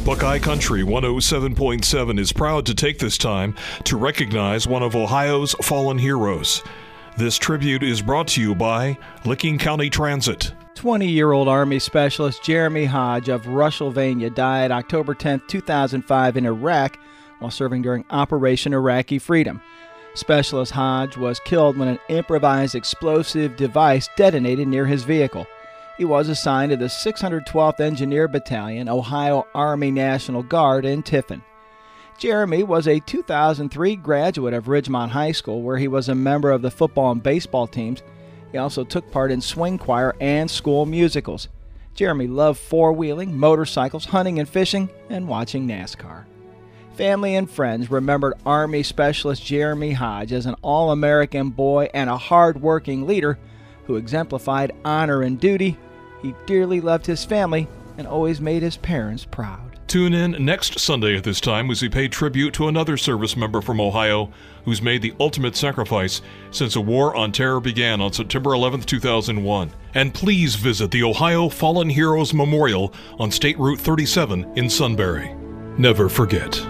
Buckeye Country 107.7 is proud to take this time to recognize one of Ohio's fallen heroes. This tribute is brought to you by Licking County Transit. 20-year-old Army Specialist Jeremy Hodge of Russellvania died October 10, 2005 in Iraq while serving during Operation Iraqi Freedom. Specialist Hodge was killed when an improvised explosive device detonated near his vehicle. He was assigned to the 612th Engineer Battalion, Ohio Army National Guard in Tiffin. Jeremy was a 2003 graduate of Ridgemont High School, where he was a member of the football and baseball teams. He also took part in swing choir and school musicals. Jeremy loved four-wheeling, motorcycles, hunting and fishing, and watching NASCAR. Family and friends remembered Army Specialist Jeremy Hodge as an all-American boy and a hard-working leader who exemplified honor and duty. He dearly loved his family and always made his parents proud. Tune in next Sunday at this time as we pay tribute to another service member from Ohio who's made the ultimate sacrifice since a war on terror began on September 11, 2001. And please visit the Ohio Fallen Heroes Memorial on State Route 37 in Sunbury. Never forget.